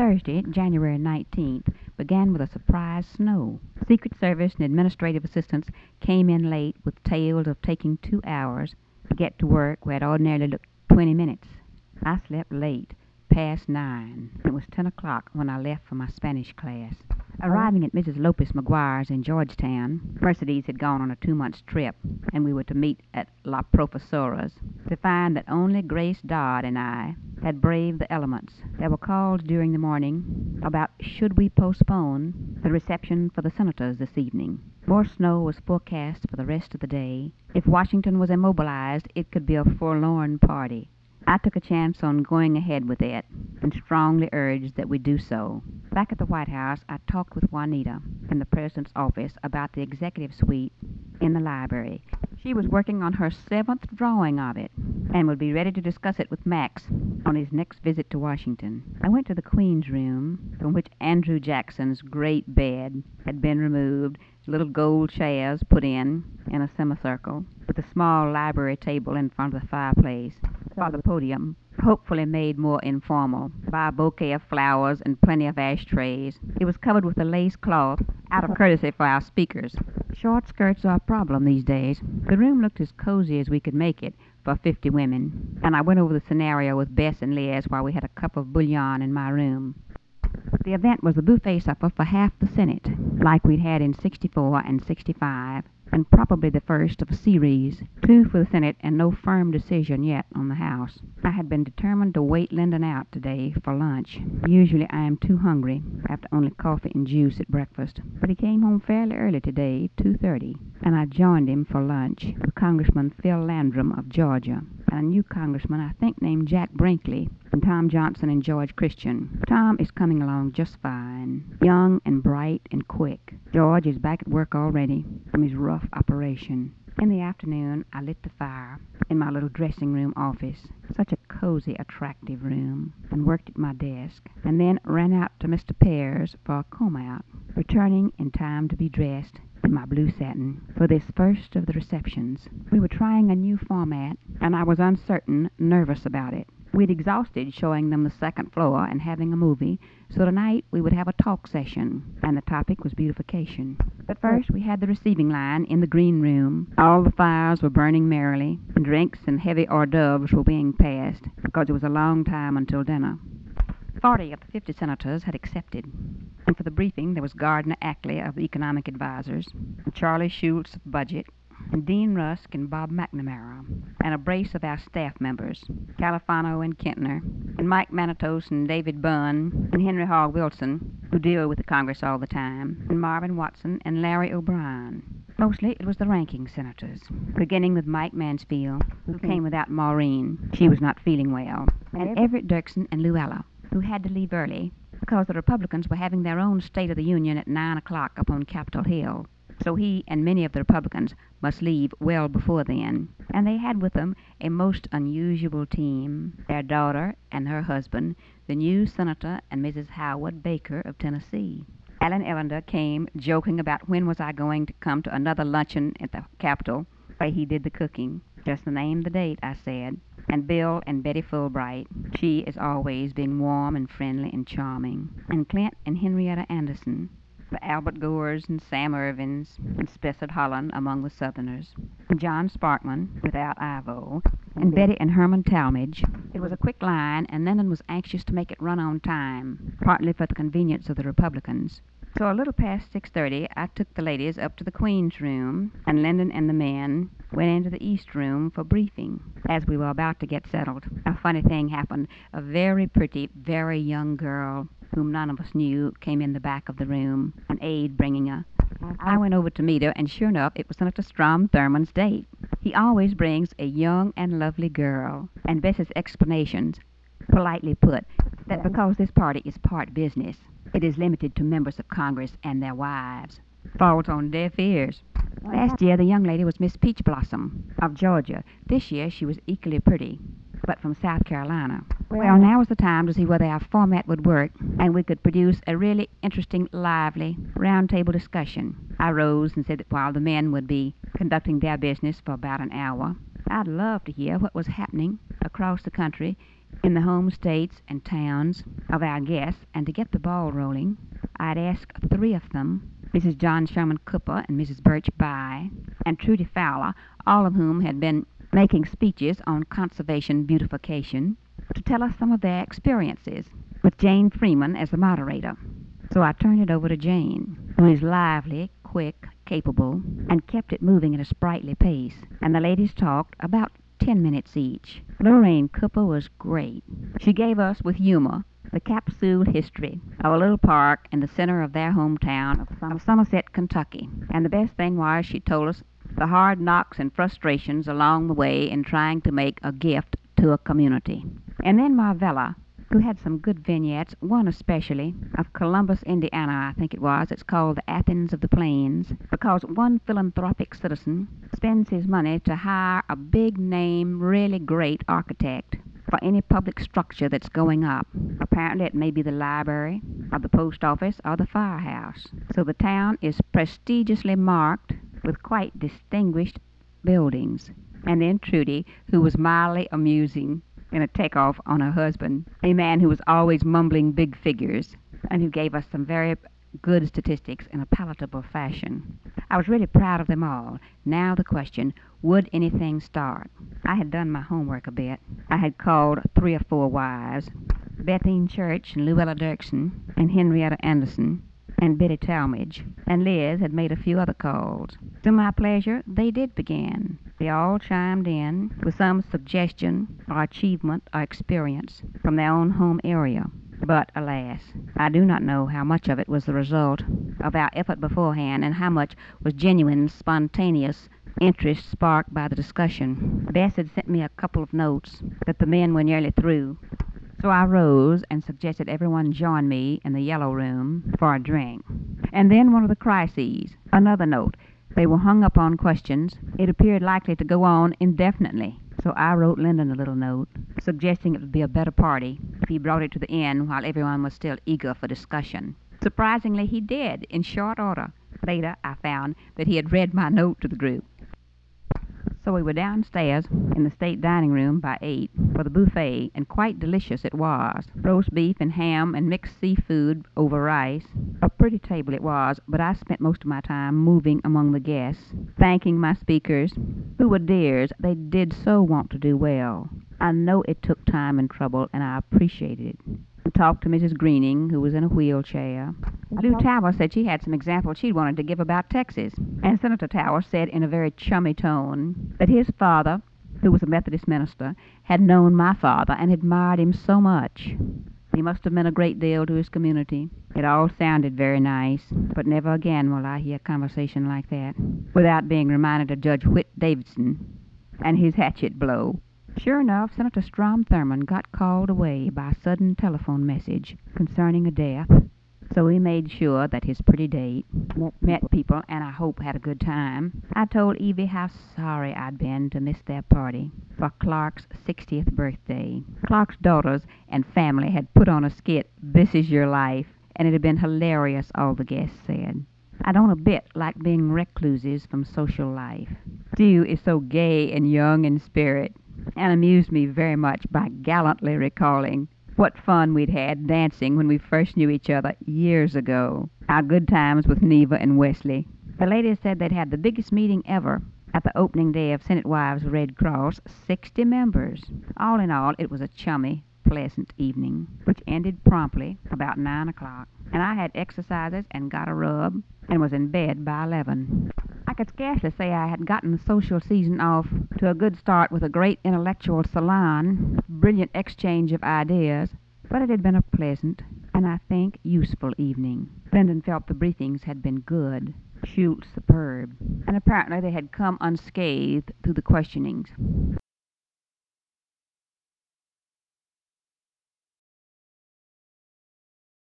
Thursday, January 19th, began with a surprise snow. Secret Service and administrative assistants came in late with tales of taking 2 hours to get to work where it ordinarily took 20 minutes. I slept late, past 9. It was 10 o'clock when I left for my Spanish class. Arriving at Mrs. Lopez McGuire's in Georgetown, Mercedes had gone on a 2-month trip, and we were to meet at La Profesora's, to find that only Grace Dodd and I had braved the elements. There were calls during the morning about should we postpone the reception for the senators this evening. More snow was forecast for the rest of the day. If Washington was immobilized, it could be a forlorn party. I took a chance on going ahead with it and strongly urged that we do so. Back at the White House, I talked with Juanita in the president's office about the executive suite in the library. She was working on her 7th drawing of it and would be ready to discuss it with Max on his next visit to Washington. I went to the Queen's room, from which Andrew Jackson's great bed had been removed, little gold chairs put in a semicircle, with a small library table in front of the fireplace, while the podium, hopefully made more informal by a bouquet of flowers and plenty of ashtrays. It was covered with a lace cloth, out of courtesy for our speakers. Short skirts are a problem these days. The room looked as cozy as we could make it for 50 women, and I went over the scenario with Bess and Liz while we had a cup of bouillon in my room. The event was a buffet supper for half the Senate, like we'd had in 64 and 65, and probably the first of a series, 2 for the Senate and no firm decision yet on the House. I had been determined to wait Lyndon out today for lunch. Usually I am too hungry after only coffee and juice at breakfast, but he came home fairly early today, 2:30, and I joined him for lunch with Congressman Phil Landrum of Georgia, and a new congressman I think named Jack Brinkley, and Tom Johnson and George Christian. Tom is coming along just fine, young and bright and quick. George is back at work already from his rough operation. In the afternoon, I lit the fire in my little dressing room office, such a cozy, attractive room, and worked at my desk, and then ran out to Mr. Pear's for a comb-out, returning in time to be dressed in my blue satin for this first of the receptions. We were trying a new format, and I was uncertain, nervous about it. We'd exhausted showing them the second floor and having a movie, so tonight we would have a talk session, and the topic was beautification. But first we had the receiving line in the green room. All the fires were burning merrily, and drinks and heavy hors d'oeuvres were being passed, because it was a long time until dinner. 40 of the 50 senators had accepted, and for the briefing there was Gardner Ackley of the Economic Advisors, and Charlie Schultz of Budget, and Dean Rusk and Bob McNamara, and a brace of our staff members, Califano and Kentner, and Mike Manitos and David Bunn, and Henry Hogg Wilson, who deal with the Congress all the time, and Marvin Watson and Larry O'Brien. Mostly it was the ranking senators, beginning with Mike Mansfield, who came without Maureen. She was not feeling well, and Everett Dirksen and Luella, who had to leave early because the Republicans were having their own State of the Union at 9 o'clock up on Capitol Hill. So he and many of the Republicans must leave well before then, and they had with them a most unusual team, their daughter and her husband, the new Senator and Mrs. Howard Baker of Tennessee. Alan Ellender came joking about when was I going to come to another luncheon at the Capitol, where he did the cooking. Just name the date, I said. And Bill and Betty Fulbright, she as always being warm and friendly and charming, and Clint and Henrietta Anderson, the Albert Gores and Sam Irvins, and Spessard Holland among the Southerners, and John Sparkman, without Ivo, and Betty and Herman Talmadge. It was a quick line, and Lyndon was anxious to make it run on time, partly for the convenience of the Republicans. So a little past 6:30, I took the ladies up to the Queen's room, and Lyndon and the men went into the East room for briefing. As we were about to get settled, a funny thing happened. A very pretty, very young girl, whom none of us knew, came in the back of the room, an aide bringing her. I went over to meet her, and sure enough, it was Senator Strom Thurmond's date. He always brings a young and lovely girl, and Bess's explanations, politely put, that because this party is part business, it is limited to members of Congress and their wives, falls on deaf ears. Last year, the young lady was Miss Peach Blossom of Georgia. This year, she was equally pretty, but from South Carolina. Well, now was the time to see whether our format would work, and we could produce a really interesting, lively, round-table discussion. I rose and said that while the men would be conducting their business for about an hour, I'd love to hear what was happening across the country in the home states and towns of our guests, and to get the ball rolling, I'd asked three of them, Mrs. John Sherman Cooper and Mrs. Birch Bye and Trudy Fowler, all of whom had been making speeches on conservation beautification, to tell us some of their experiences, with Jane Freeman as the moderator. So I turned it over to Jane, who is lively, quick, capable, and kept it moving at a sprightly pace, and the ladies talked about 10 minutes each. Lorraine Cooper was great. She gave us, with humor, the capsule history of a little park in the center of their hometown of Somerset, Kentucky. And the best thing was she told us the hard knocks and frustrations along the way in trying to make a gift to a community. And then Marvella, who had some good vignettes, one especially, of Columbus, Indiana, I think it was. It's called the Athens of the Plains, because one philanthropic citizen spends his money to hire a big-name, really great architect for any public structure that's going up. Apparently it may be the library, or the post office, or the firehouse. So the town is prestigiously marked with quite distinguished buildings. And then Trudy, who was mildly amusing in a takeoff on her husband, a man who was always mumbling big figures, and who gave us some very good statistics in a palatable fashion. I was really proud of them all. Now the question, would anything start? I had done my homework a bit. I had called 3 or 4 wives, Bethine Church and Luella Dirksen and Henrietta Anderson and Betty Talmadge, and Liz had made a few other calls. To my pleasure, they did begin. They all chimed in with some suggestion or achievement or experience from their own home area. But, alas, I do not know how much of it was the result of our effort beforehand and how much was genuine, spontaneous interest sparked by the discussion. Bess had sent me a couple of notes that the men were nearly through, so I rose and suggested everyone join me in the yellow room for a drink. And then one of the crises, another note. They were hung up on questions. It appeared likely to go on indefinitely. So I wrote Lyndon a little note, suggesting it would be a better party if he brought it to the end while everyone was still eager for discussion. Surprisingly, he did, in short order. Later, I found that he had read my note to the group. So we were downstairs in the state dining room by 8 for the buffet, and quite delicious it was. Roast beef and ham and mixed seafood over rice. A pretty table it was, but I spent most of my time moving among the guests, thanking my speakers, who were dears. They did so want to do well. I know it took time and trouble, and I appreciated it. I talked to Mrs. Greening, who was in a wheelchair. Lou Tower said she had some examples she'd wanted to give about Texas. And Senator Tower said in a very chummy tone that his father, who was a Methodist minister, had known my father and admired him so much. He must have meant a great deal to his community. It all sounded very nice, but never again will I hear conversation like that without being reminded of Judge Whit Davidson and his hatchet blow. Sure enough, Senator Strom Thurmond got called away by a sudden telephone message concerning a death, so he made sure that his pretty date met people and I hope had a good time. I told Evie how sorry I'd been to miss their party for Clark's 60th birthday. Clark's daughters and family had put on a skit, This Is Your Life, and it had been hilarious, all the guests said. I don't a bit like being recluses from social life. Stu is so gay and young in spirit, and amused me very much by gallantly recalling what fun we'd had dancing when we first knew each other years ago. Our good times with Neva and Wesley. The ladies said they'd had the biggest meeting ever at the opening day of Senate Wives Red Cross, 60 members. All in all, it was a chummy, pleasant evening, which ended promptly about 9 o'clock. And I had exercises and got a rub and was in bed by 11. I could scarcely say I had gotten the social season off to a good start with a great intellectual salon, brilliant exchange of ideas, but it had been a pleasant and, I think, useful evening. Lyndon felt the briefings had been good, Schultz superb, and apparently they had come unscathed through the questionings.